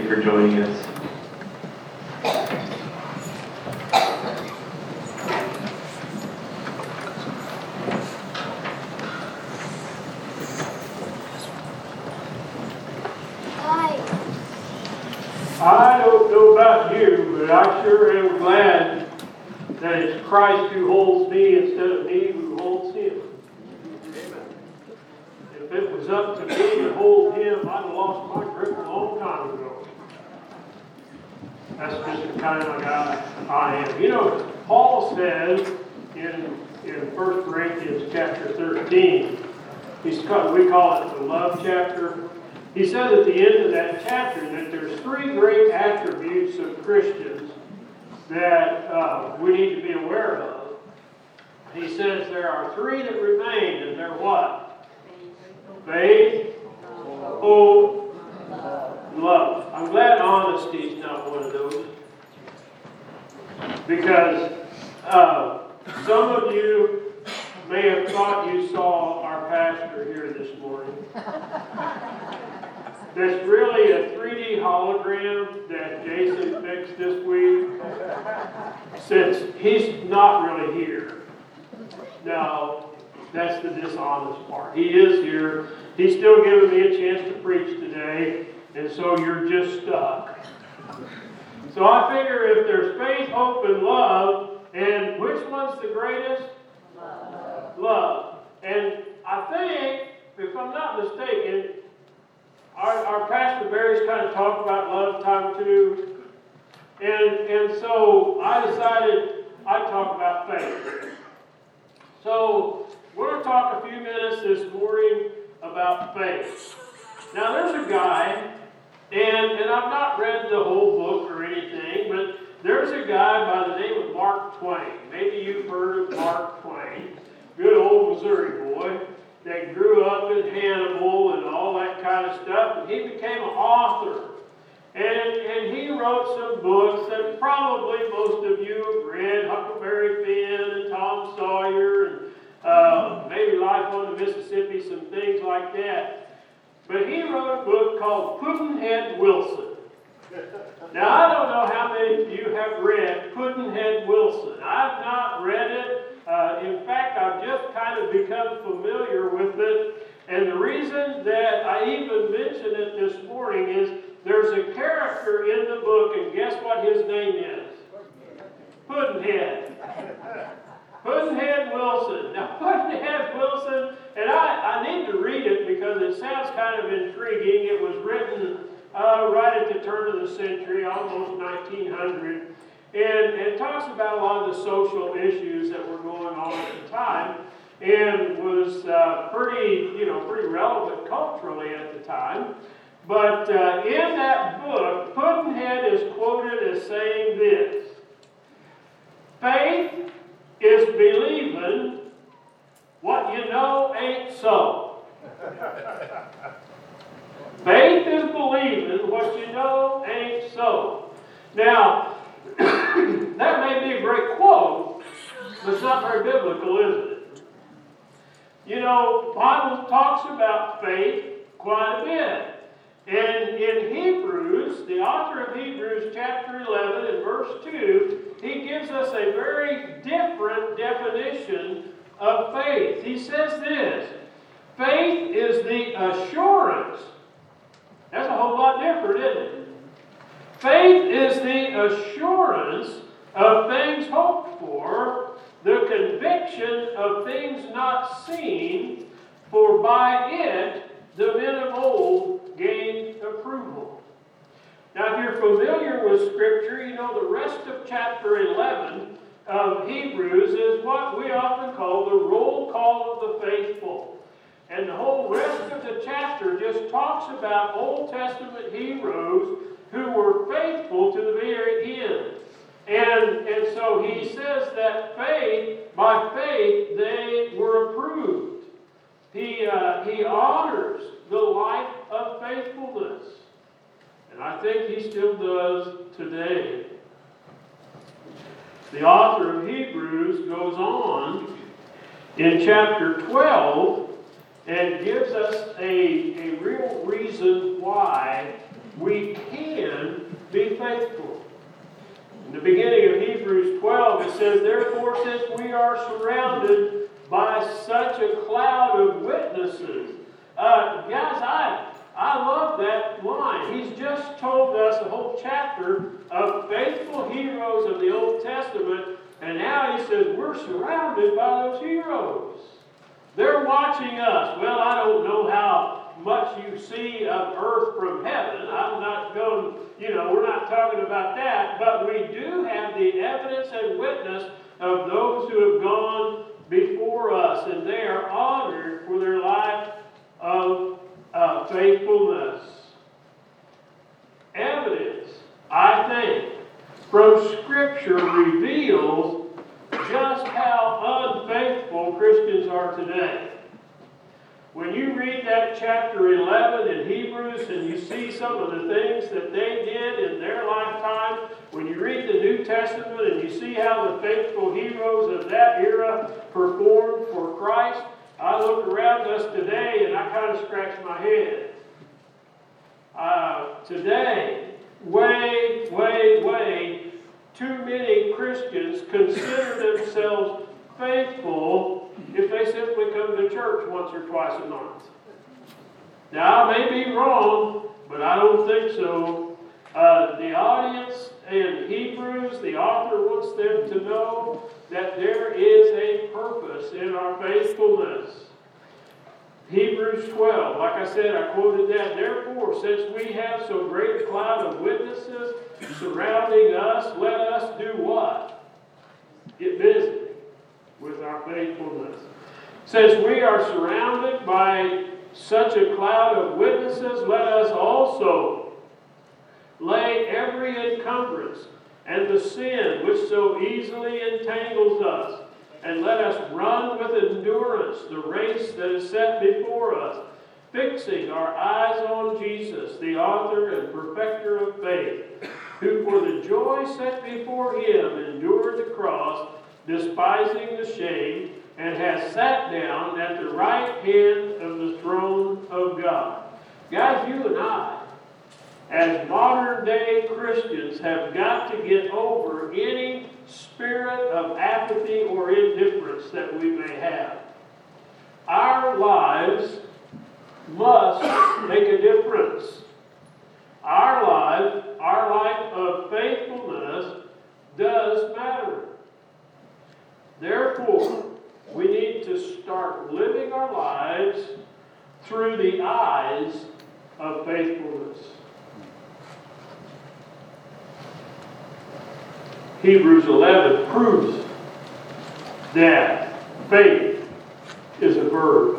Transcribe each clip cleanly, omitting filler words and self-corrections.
you for joining us. I don't know about you, but I sure am glad that it's Christ who holds me instead of me who holds him. If it was up to me to hold him, I'd have lost my grip a long time ago. That's just the kind of guy I am. You know, Paul says in 1 Corinthians chapter 13, we call it the love chapter. He says at the end of that chapter that there's three great attributes of Christians that we need to be aware of. He says there are three that remain, and they're what? Faith, hope, love. I'm glad honesty is not one of those. Because some of you may have thought you saw our pastor here this morning. That's really a 3D hologram that Jason fixed this week, since he's not really here. Now, that's the dishonest part. He is here. He's still giving me a chance to preach today, and so you're just stuck. So I figure if there's faith, hope, and love, and which one's the greatest? Love. And I think, if I'm not mistaken, our Pastor Barry's kind of talked about love time too. And so I decided I'd talk about faith. So we're going to talk a few minutes this morning about faith. Now there's a guy, and I've not read the whole book or anything, but there's a guy by the name of Mark Twain. Maybe you've heard of Mark Twain. Good old Missouri boy that grew up in Hannibal and all that kind of stuff, and he became an author. And he wrote some books that probably most of you have read, Huckleberry Finn and Tom Sawyer, and maybe Life on the Mississippi, some things like that. But he wrote a book called Pudd'nhead Wilson. Now, I don't know how many of you have read Pudd'nhead Wilson. I've not read it. In fact, I've just kind of become familiar with it. And the reason that I even mention it this morning is there's a character in the book, and guess what his name is? Pudd'nhead. Pudd'nhead Wilson. Now, Pudd'nhead Wilson, and I need to read it because it sounds kind of intriguing. It was written right at the turn of the century, almost 1900. And it talks about a lot of the social issues that were going on at the time, and was pretty relevant culturally at the time. But in that book, Pudd'nhead is quoted as saying this: faith is believing what you know ain't so. Faith is believing what you know ain't so. Now, that may be a great quote, but it's not very biblical, is it? You know, the Bible talks about faith quite a bit. And in Hebrews, the author of Hebrews chapter 11 and verse 2, he gives us a very different definition of faith. He says this: faith is the assurance. That's a whole lot different, isn't it? Faith is the assurance of things hoped for, the conviction of things not seen, for by it the men of old gained approval. Now, if you're familiar with Scripture, you know the rest of chapter 11 of Hebrews is what we often call the roll call of the faithful. And the whole rest of the chapter just talks about Old Testament heroes who were faithful to the very end. And so he says that by faith, they were approved. He honors the life of faithfulness. And I think he still does today. The author of Hebrews goes on in chapter 12 and gives us a real reason why we can the beginning of Hebrews 12, it says, therefore, since we are surrounded by such a cloud of witnesses. Guys, I love that line. He's just told us a whole chapter of faithful heroes of the Old Testament, and now he says we're surrounded by those heroes. They're watching us. Well, I don't know how much you see of earth from heaven. I'm not going, we're not talking about that, but we do have the evidence and witness of those who have gone before us, and they are honored for their life of faithfulness. Evidence, I think, from Scripture reveals just how unfaithful Christians are today. When you read that chapter 11 in Hebrews and you see some of the things that they did in their lifetime, when you read the New Testament and you see how the faithful heroes of that era performed for Christ, I look around us today and I kind of scratch my head. Today, way too many Christians consider themselves faithful if they simply come to church once or twice a month. Now, I may be wrong, but I don't think so. The audience in Hebrews, the author wants them to know that there is a purpose in our faithfulness. Hebrews 12, like I said, I quoted that. Therefore, since we have so great a cloud of witnesses surrounding us, let us do what? Get busy with our faithfulness. Since we are surrounded by such a cloud of witnesses, let us also lay every encumbrance and the sin which so easily entangles us, and let us run with endurance the race that is set before us, fixing our eyes on Jesus, the author and perfecter of faith, who for the joy set before him endured the cross, despising the shame, and has sat down at the right hand of the throne of God. Guys, you and I, as modern day Christians, have got to get over any spirit of apathy or indifference that we may have. Our lives must make a difference. Our life of faithfulness does matter. Therefore, we need to start living our lives through the eyes of faithfulness. Hebrews 11 proves that faith is a verb.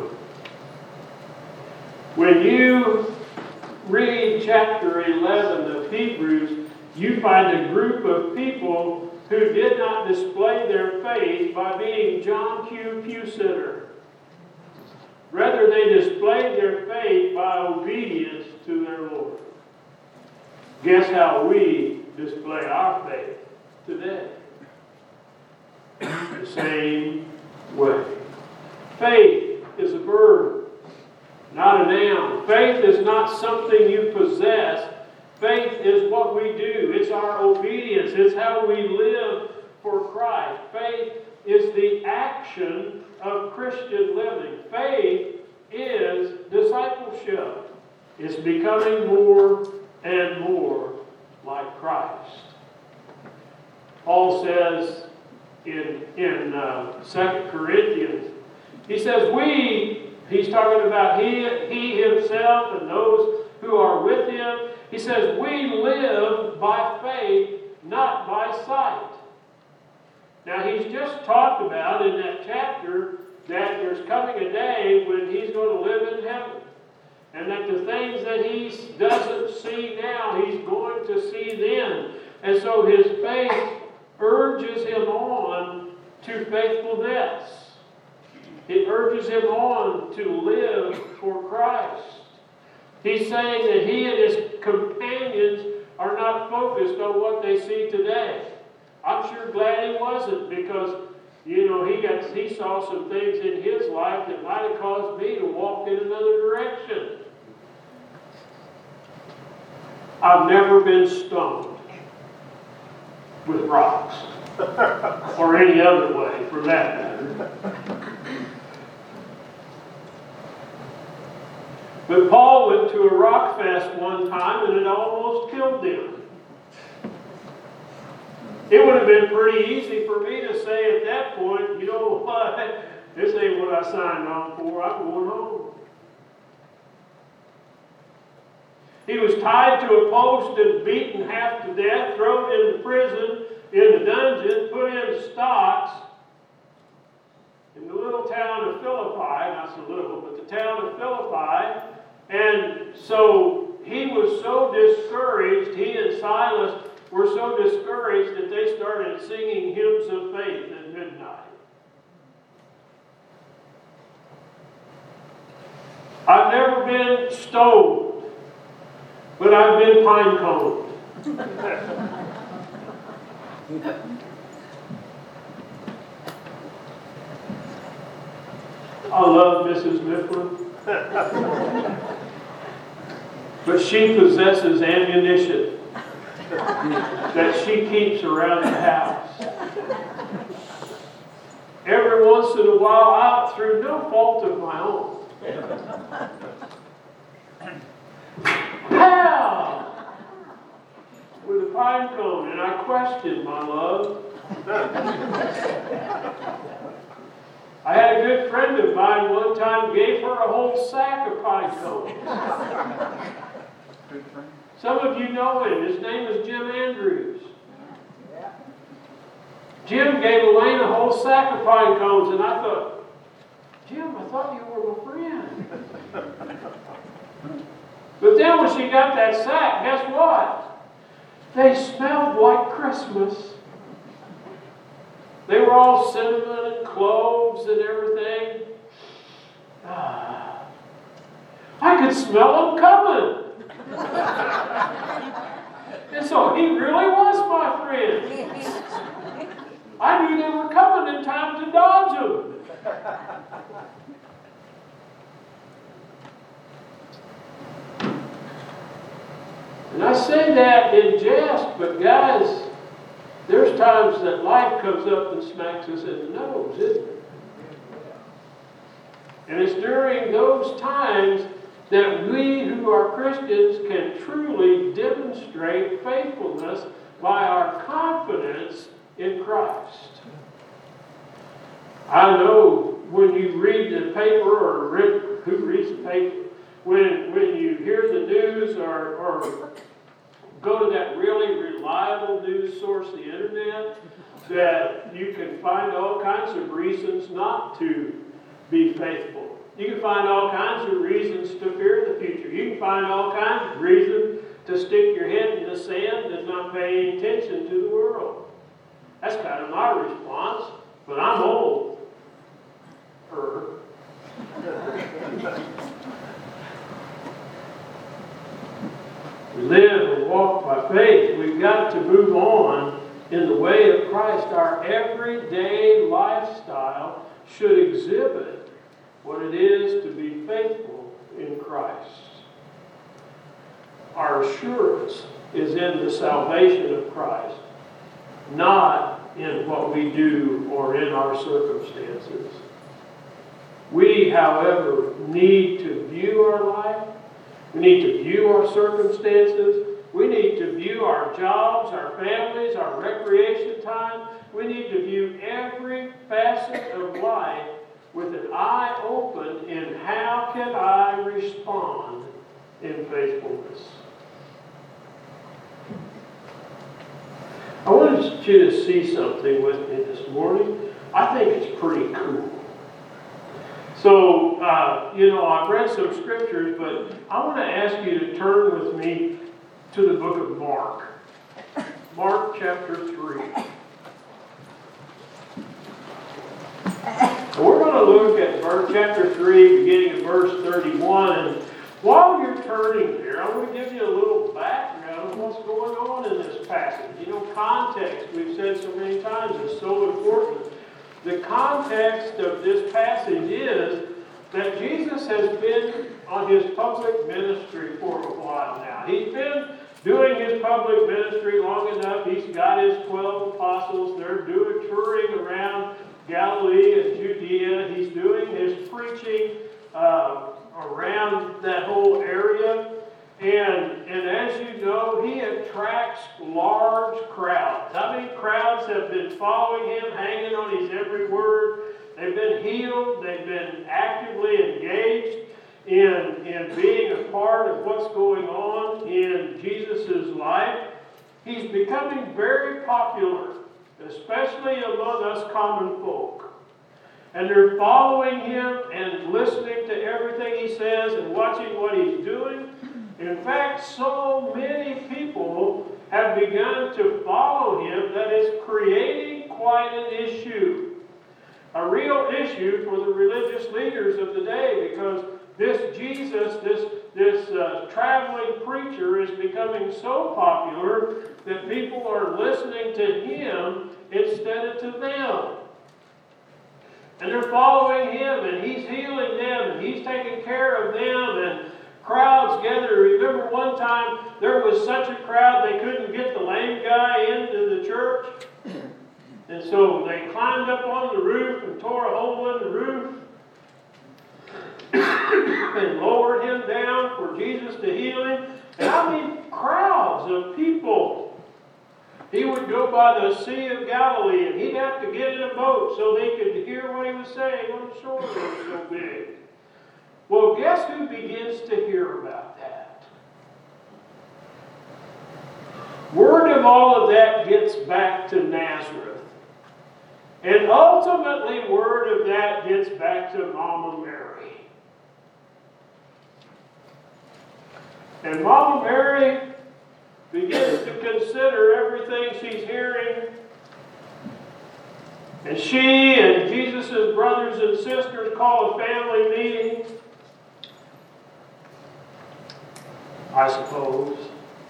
When you read chapter 11 of Hebrews, you find a group of people who did not display their faith by being John Q. Pewsitter. Rather, they displayed their faith by obedience to their Lord. Guess how we display our faith today? The same way. Faith is a verb, not a noun. Faith is not something you possess. Faith is what we do. It's our obedience. It's how we live for Christ. Faith is the action of Christian living. Faith is discipleship. It's becoming more and more like Christ. Paul says in 2 Corinthians, he says, he's talking about he himself and those who are with him. He says, we live by faith, not by sight. Now, he's just talked about in that chapter that there's coming a day when he's going to live in heaven. And that the things that he doesn't see now, he's going to see then. And so his faith urges him on to faithfulness. It urges him on to live for Christ. He's saying that he and his companions are not focused on what they see today. I'm sure glad he wasn't, because he saw some things in his life that might have caused me to walk in another direction. I've never been stoned. with rocks. Or any other way, for that matter. But Paul went to a rock fest one time and it almost killed him. It would have been pretty easy for me to say at that point, you know what, this ain't what I signed on for, I'm going home. He was tied to a post and beaten half to death, thrown into prison, in the dungeon, put in stocks in the little town of Philippi, not so little, but the town of Philippi. And so he was so discouraged, he and Silas were so discouraged that they started singing hymns of faith at midnight. I've never been stoned, but I've been pine coned. I love Mrs. Mifflin, but she possesses ammunition that she keeps around the house. Every once in a while, out through no fault of my own. Pow! With a pine cone, and I questioned my love. I had a good friend of mine one time gave her a whole sack of pine cones. Some of you know him. His name is Jim Andrews. Jim gave Elaine a whole sack of pine cones, and I thought, Jim, I thought you were my friend. But then when she got that sack, guess what? They smelled like Christmas. They were all cinnamon and cloves and everything. I could smell them coming. And so he really was my friend. I knew they were coming in time to dodge them. And I say that in jest, but guys, there's times that life comes up and smacks us in the nose, isn't it? And it's during those times that we who are Christians can truly demonstrate faithfulness by our confidence in Christ. I know when you read the paper, or who reads the paper, when you hear the news or go to that really reliable news source, the internet, that you can find all kinds of reasons not to be faithful. You can find all kinds of reasons to fear the future. You can find all kinds of reasons to stick your head in the sand and not pay any attention to the world. That's kind of my response, but I'm old. We live and walk by faith. We've got to move on in the way of Christ. Our everyday lifestyle should exhibit what it is to be faithful in Christ. Our assurance is in the salvation of Christ, not in what we do or in our circumstances. We, however, need to view our life. We need to view our circumstances. We need to view our jobs, our families, our recreation time. We need to view every facet of life with an eye open in how can I respond in faithfulness. I wanted you to see something with me this morning. I think it's pretty cool. So, I've read some scriptures, but I want to ask you to turn with me to the book of Mark. Mark chapter 3. And we're going to look at chapter 3, beginning of verse 31. And while you're turning there, I want to give you a little background of what's going on in this passage. Context, we've said so many times, is so important. The context of this passage is that Jesus has been on his public ministry for a while now. He's been doing his public ministry long enough. He's got his 12 apostles. They're touring around Galilee and Judea. He's doing his preaching around that whole area. And as you know, he attracts large crowds. How many crowds have been following him, hanging on his every word? They've been healed. They've been actively engaged in being a part of what's going on in Jesus' life. He's becoming very popular, especially among us common folk. And they're following him and listening to everything he says and watching what he's doing. In fact, so many people have begun to follow him that it's creating quite an issue. A real issue for the religious leaders of the day, because this Jesus, this traveling preacher is becoming so popular that people are listening to him instead of to them. And they're following him, and he's healing them, and he's taking care of them, and crowds gather. Remember one time there was such a crowd they couldn't get the lame guy into the church? And so they climbed up on the roof and tore a hole in the roof and lowered him down for Jesus to heal him. And I mean, crowds of people. He would go by the Sea of Galilee, and he'd have to get in a boat so they could hear what he was saying on the shore that was so big. Well, guess who begins to hear about that? Word of all of that gets back to Nazareth. And ultimately, word of that gets back to Mama Mary. And Mama Mary begins to consider everything she's hearing. And she and Jesus' brothers and sisters call a family meeting, I suppose.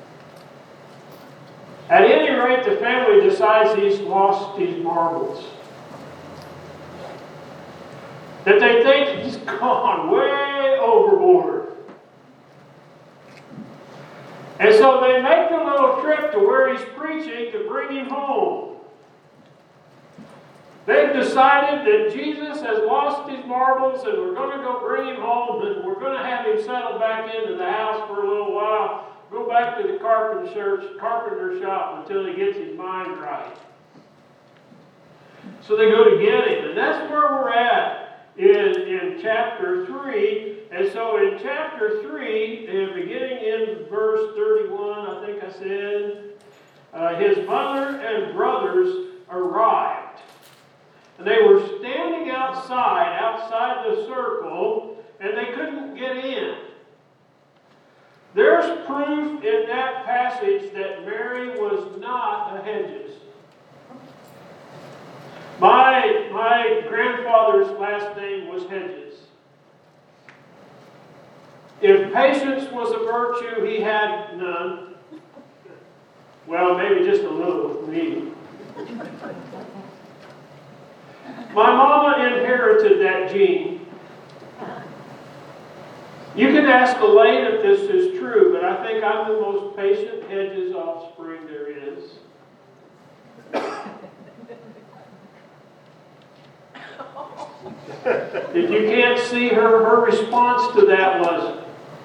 At any rate, the family decides he's lost his marbles. That they think he's gone way overboard. And so they make the little trip to where he's preaching to bring him home. They've decided that Jesus has lost his marbles and we're going to go bring him home and we're going to have him settle back into the house for a little while, go back to the carpenter shop until he gets his mind right. So they go to get him, and that's where we're at in chapter 3. And so in chapter 3, beginning in verse 31, I think I said, his mother and brothers arrived. And they were standing outside the circle, and they couldn't get in. There's proof in that passage that Mary was not a Hedges. My grandfather's last name was Hedges. If patience was a virtue, he had none. Well, maybe just a little with me. My mama inherited that gene. You can ask Elaine if this is true, but I think I'm the most patient Hedges offspring there is. If you can't see her response to that was,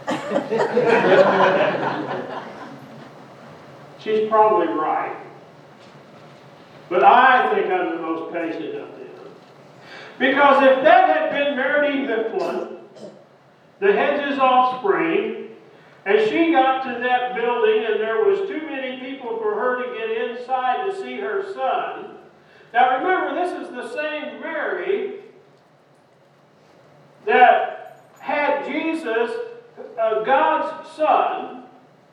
she's probably right. But I think I'm the most patient of them. Because if that had been Meredith Mifflin, the Hedges offspring, and she got to that building and there was too many people for her to get inside to see her son. Now remember, this is the same Mary that had Jesus, God's son.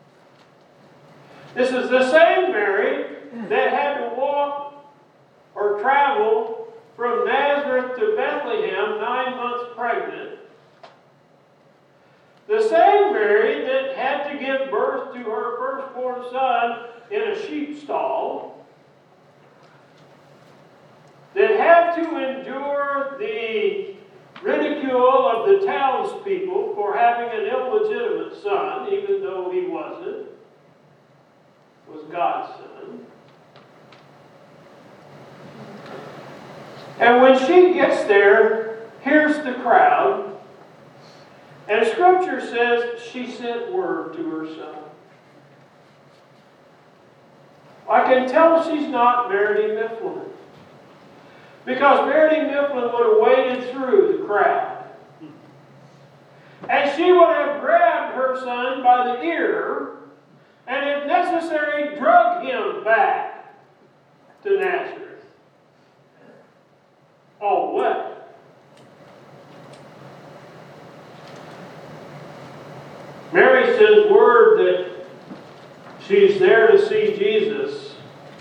This is the same Mary that had to walk or travel from Nazareth to Bethlehem 9 months pregnant. The same Mary that had to give birth to her firstborn son in a sheep stall, that had to endure the ridicule of the townspeople for having an illegitimate son, even though he wasn't. God's son. And when she gets there, here's the crowd. And Scripture says she sent word to her son. I can tell she's not Verity Mifflin. Because Verity Mifflin would have waded through the crowd. And she would have grabbed her son by the ear and, if necessary, drug him back to Nazareth. All what? Mary sends word that she's there to see Jesus.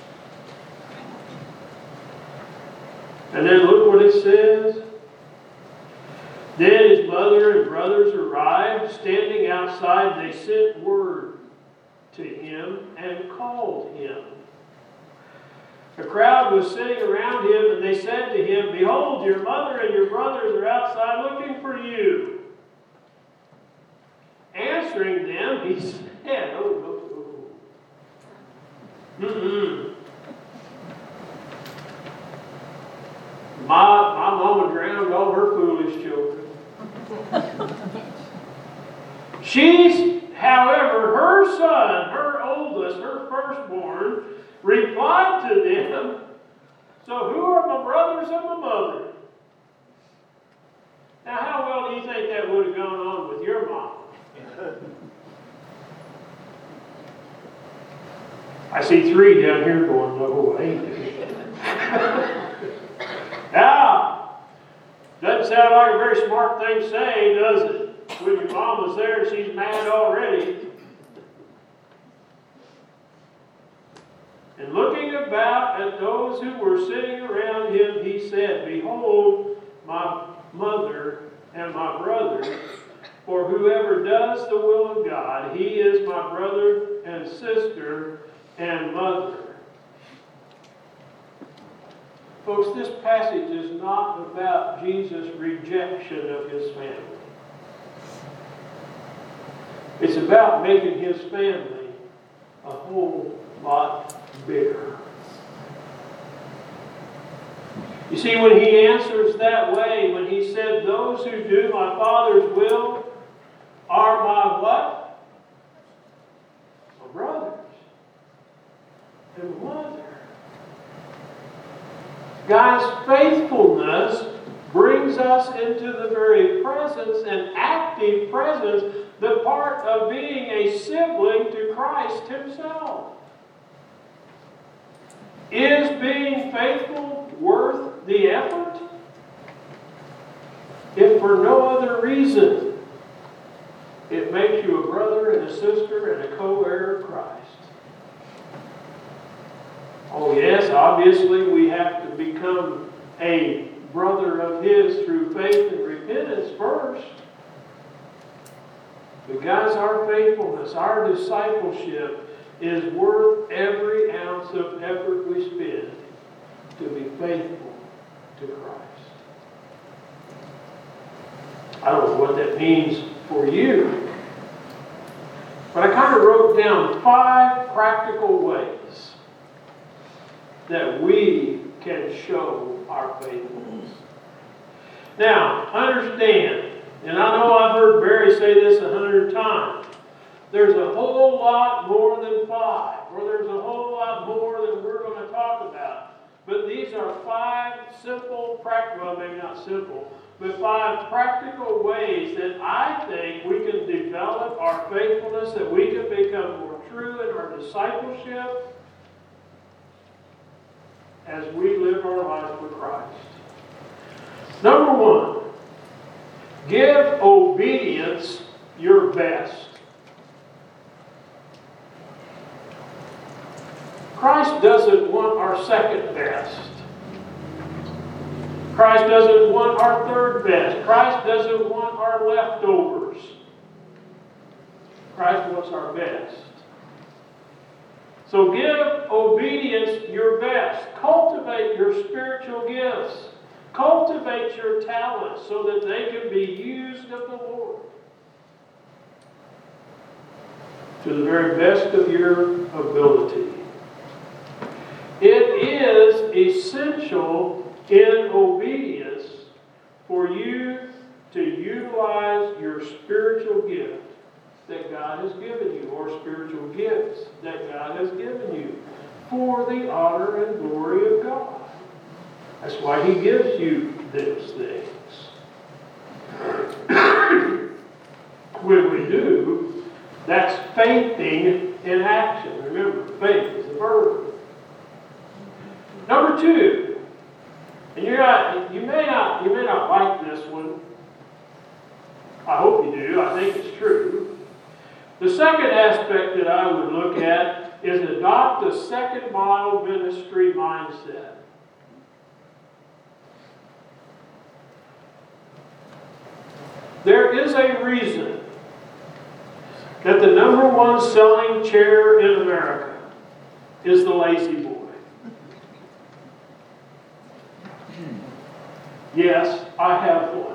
And then look what it says. Then his mother and brothers arrived. Standing outside, they sent word to him and called him. The crowd was sitting around him, and they said to him, "Behold, your mother and your brothers are outside looking for you." Answering them, he said, My mama drowned all her foolish children. She's, however, her son, her oldest, her firstborn, replied to them, "So who are my brothers and my mother?" Now, how well do you think that would have gone on with your mom? I see three down here going, "No way." Now, doesn't sound like a very smart thing to say, does it? When your mom was there, she's mad already. And looking about at those who were sitting around him, he said, "Behold, my mother and my brothers, for whoever does the will of God, he is my brother and sister and mother." Folks, this passage is not about Jesus' rejection of his family. It's about making his family a whole lot bigger. You see, when he answers that way, when he said, "Those who do my Father's will are my" what? My brothers and mother. Guys, faithfulness brings us into the very presence and active presence, the part of being a sibling to Christ himself. Is being faithful worth the effort? If for no other reason, it makes you a brother and a sister and a co-heir of Christ. Oh yes, obviously we have to become a brother of his through faith and repentance first. But guys, our faithfulness, our discipleship is worth every ounce of effort we spend to be faithful to Christ. I don't know what that means for you, but I kind of wrote down 5 practical ways that we can show our faithfulness. Now, understand, and I know I've heard Barry say this 100 times, there's a whole lot more than 5, or there's a whole lot more than we're going to talk about. But these are 5 simple, well, maybe not simple, but 5 practical ways that I think we can develop our faithfulness, that we can become more true in our discipleship as we live our life with Christ. Number 1, give obedience your best. Christ doesn't want our second best. Christ doesn't want our third best. Christ doesn't want our leftovers. Christ wants our best. So give obedience your best. Cultivate your spiritual gifts. Cultivate your talents so that they can be used of the Lord to the very best of your ability. essential in obedience for you to utilize your spiritual gift that God has given you, or spiritual gifts that God has given you, for the honor and glory of God. That's why He gives you those things. When we do, that's faithing in action. Remember, faith is a verb. Number 2, and you may not like this one. I hope you do. I think it's true. The second aspect that I would look at is adopt a second mile ministry mindset. There is a reason that the number one selling chair in America is the Lazy Boy. Yes, I have one.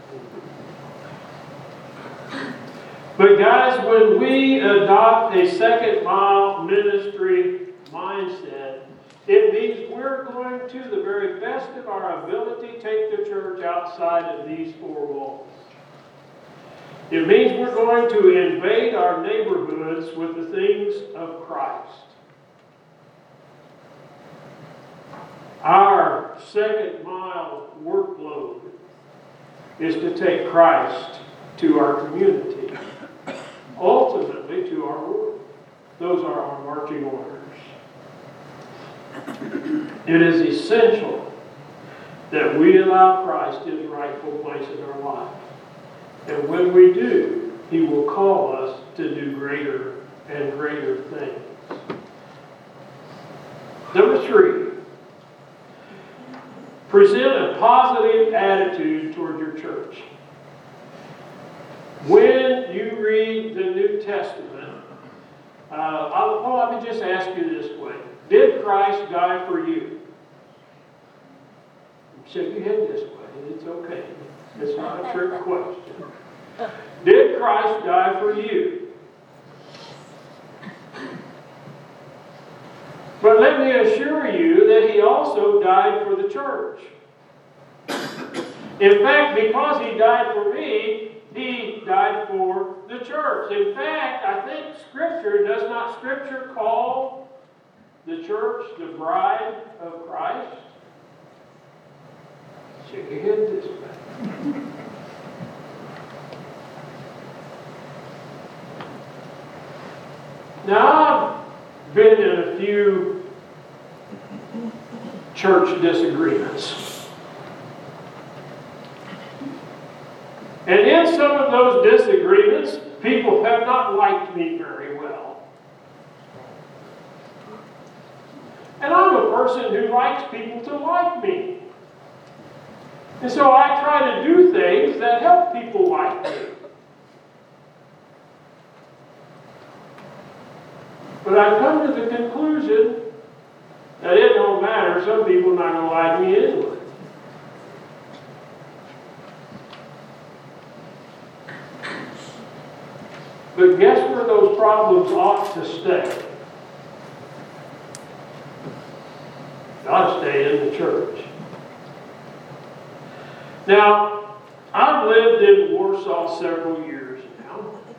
But guys, when we adopt a second mile ministry mindset, it means we're going to, the very best of our ability, take the church outside of these 4 walls. It means we're going to invade our neighborhoods with the things of Christ. Our second mile workload is to take Christ to our community, ultimately to our world. Those are our marching orders. It is essential that we allow Christ His rightful place in our life. And when we do, He will call us to do greater and greater things. Number 3, present a positive attitude toward your church. When you read the New Testament, let me just ask you this way. Did Christ die for you? Shake your head this way. It's okay. It's not a trick question. Did Christ die for you? But let me assure you that He also died for the church. In fact, because He died for me, He died for the church. In fact, I think does not Scripture call the church the bride of Christ? Shake your head this way. Now, I've been in a few church disagreements. And in some of those disagreements, people have not liked me very well. And I'm a person who likes people to like me. And so I try to do things that help people like me. But I've come to the conclusion that it don't matter. Some people are not going to like me anyway. But guess where those problems ought to stay? They ought to stay in the church. Now, I've lived in Warsaw several years now.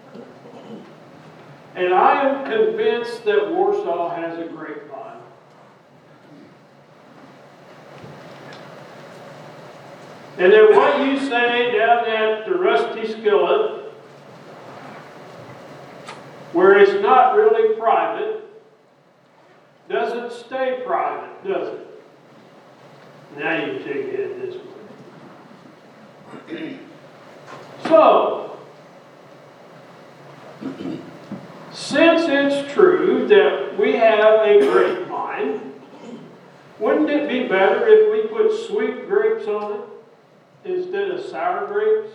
And I am convinced that Warsaw has a grapevine. And that what you say down at the Rusty Skillet, where it's not really private, doesn't stay private, does it? Now you can take it this way. So, since it's true that we have a grapevine, wouldn't it be better if we put sweet grapes on it instead of sour grapes?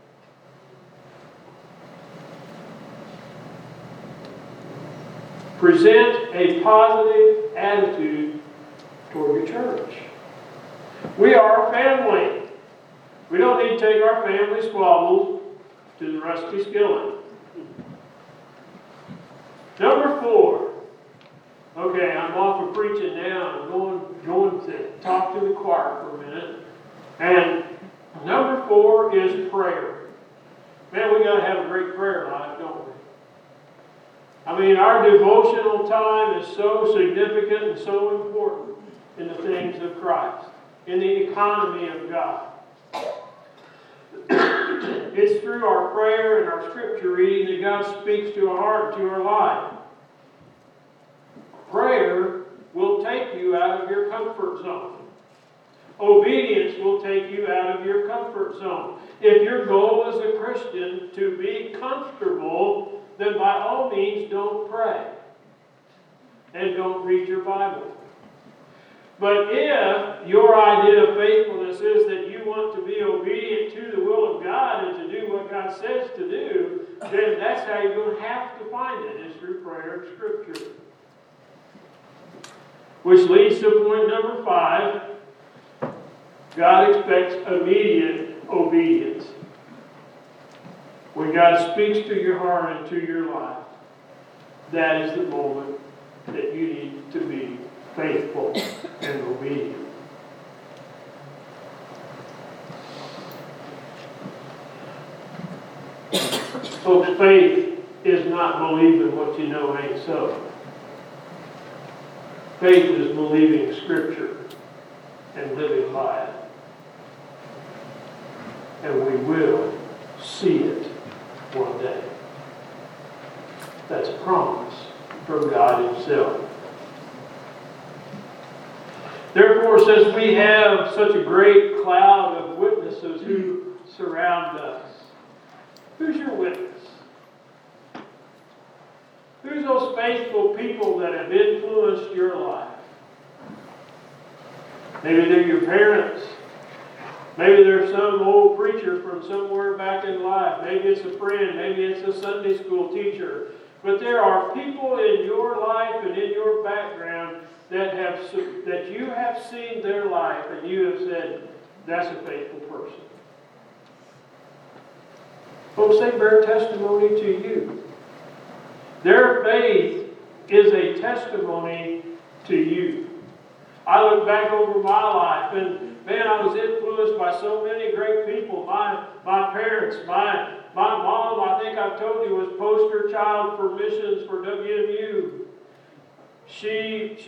Present a positive attitude toward your church. We are a family. We don't need to take our family squabbles to the Rusty Skillet. Number 4. Okay, I'm off of preaching now. I'm going to talk apart for a minute. And number 4 is prayer. Man, we got to have a great prayer life, don't we? I mean, our devotional time is so significant and so important in the things of Christ, in the economy of God. It's through our prayer and our scripture reading that God speaks to our heart, to our life. Prayer will take you out of your comfort zone. Obedience will take you out of your comfort zone. If your goal as a Christian to be comfortable, then by all means don't pray. And don't read your Bible. But if your idea of faithfulness is that you want to be obedient to the will of God and to do what God says to do, then that's how you're going to have to find it, is through prayer and scripture. Which leads to point number 5. God expects immediate obedience. When God speaks to your heart and to your life, that is the moment that you need to be faithful and obedient. Folks, faith is not believing what you know ain't so. Faith is believing Scripture and living by it. And we will see it one day. That's a promise from God Himself. Therefore, since we have such a great cloud of witnesses who surround us, who's your witness? Who's those faithful people that have influenced your life? Maybe they're your parents. Maybe there's some old preacher from somewhere back in life. Maybe it's a friend. Maybe it's a Sunday school teacher. But there are people in your life and in your background that you have seen their life and you have said, that's a faithful person. Folks, they bear testimony to you. Their faith is a testimony to you. I look back over my life and man, I was influenced by so many great people. My parents, my mom, I think I've told you, was poster child for missions for WMU. She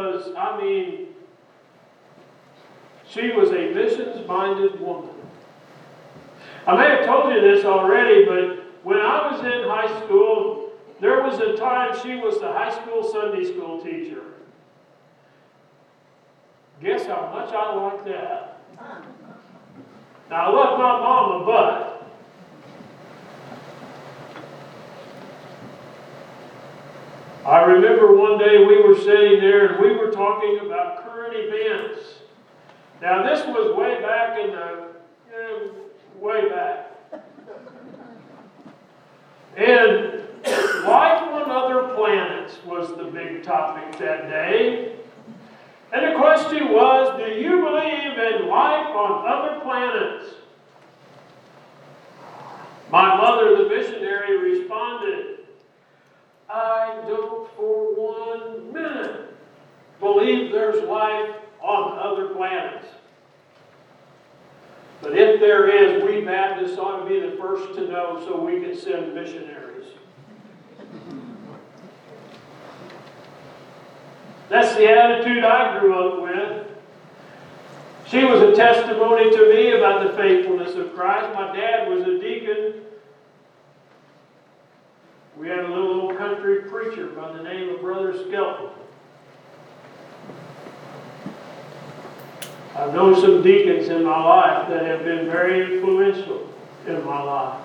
was a missions-minded woman. I may have told you this already, but when I was in high school, there was a time she was the high school Sunday school teacher. Guess how much I liked that. Now, I love my mama, but I remember one day we were sitting there and we were talking about current events. Now, this was way back way back. And life on other planets was the big topic that day. And the question was, do you believe in life on other planets? My mother, the missionary, responded, I don't for 1 minute believe there's life on other planets. But if there is, we Baptists ought to be the first to know so we can send missionaries. That's the attitude I grew up with. She was a testimony to me about the faithfulness of Christ. My dad was a deacon. We had a little old country preacher by the name of Brother Skelton. I've known some deacons in my life that have been very influential in my life.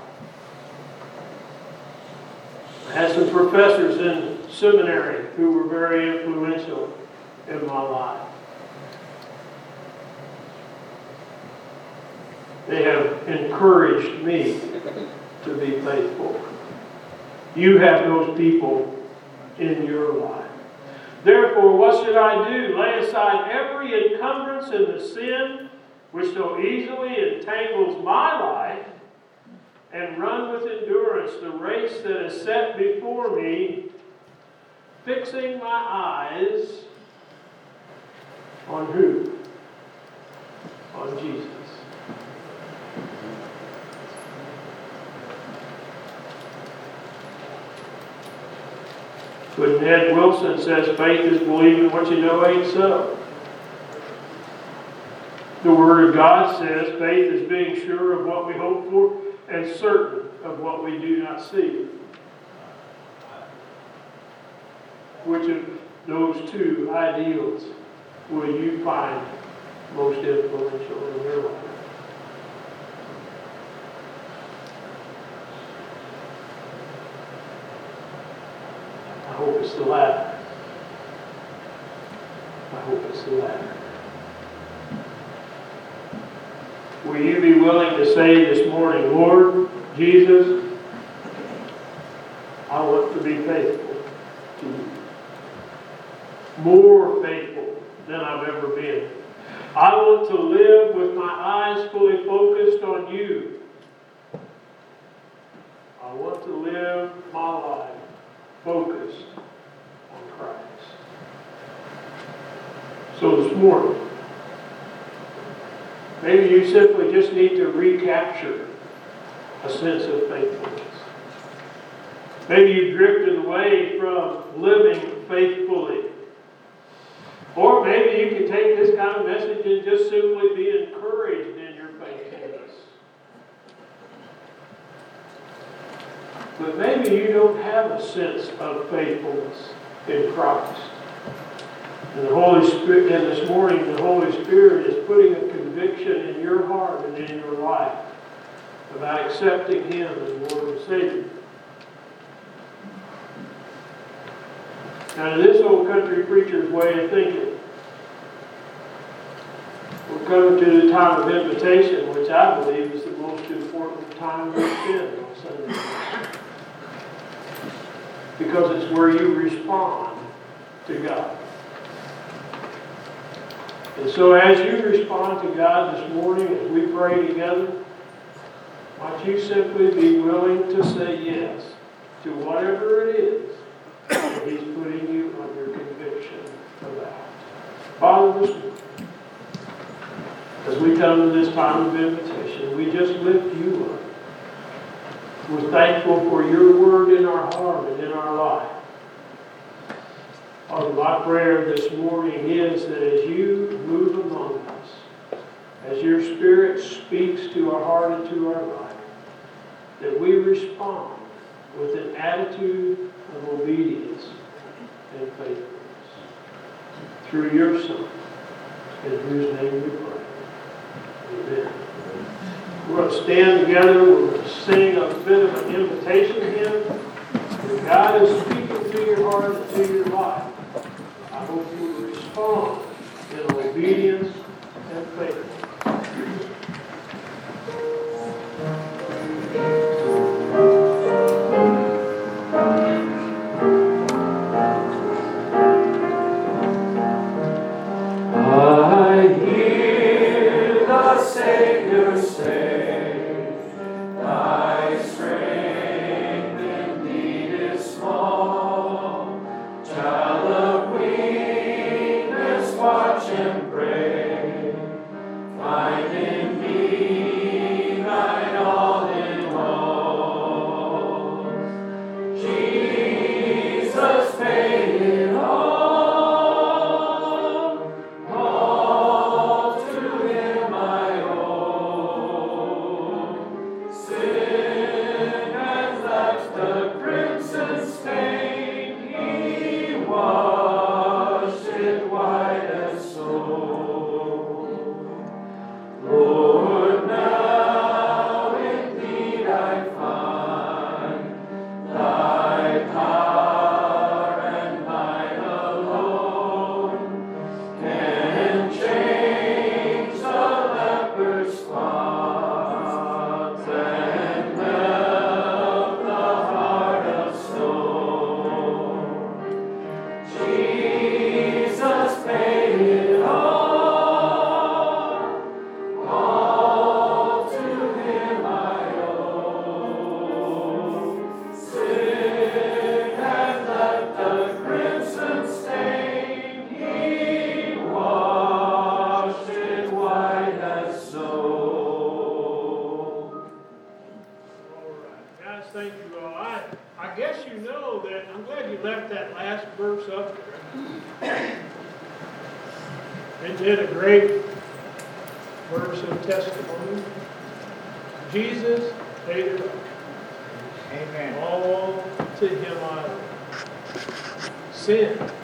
I had some professors in seminary who were very influential in my life. They have encouraged me to be faithful. You have those people in your life. Therefore, what should I do? Lay aside every encumbrance and the sin which so easily entangles my life, and run with endurance the race that is set before me, fixing my eyes on who? on Jesus. But Ned Wilson says faith is believing what you know ain't so. The Word of God says faith is being sure of what we hope for and certain of what we do not see. Which of those two ideals will you find most influential in your life? I hope it's the latter. I hope it's the latter. Will you be willing to say this morning, Lord Jesus, I want to be faithful to you. More faithful than I've ever been. I want to live with my eyes fully focused on you. I want to live my life focused on Christ. So this morning, maybe you simply just need to recapture a sense of faithfulness. Maybe you've drifted away from living faithfully. Or maybe you can take this kind of message and just simply be encouraged in your faithfulness. But maybe you don't have a sense of faithfulness in Christ. And the Holy Spirit, and this morning, the Holy Spirit is putting a conviction in your heart and in your life about accepting Him as Lord and Savior. Now, in this old country preacher's way of thinking, we're coming to the time of invitation, which I believe is the most important time we spend on Sunday morning. Because it's where you respond to God. And so as you respond to God this morning, as we pray together, might you simply be willing to say yes to whatever it is that He's putting you under conviction about. Father, this morning, as we come to this time of invitation, we just lift you up. We're thankful for your word in our heart and in our life. Father, my prayer this morning is that as you move among us, as your Spirit speaks to our heart and to our life, that we respond with an attitude of obedience and faithfulness. Through your Son, in whose name we pray. Amen. We're going to stand together. We're going to sing a bit of an invitation hymn. When God is speaking to your heart and to your life, I hope you will respond in obedience and faithfulness. Watch and pray. know that, I'm glad you left that last verse up there. It did a great verse of testimony. Jesus paid it all. Amen. All to him I owe. Sin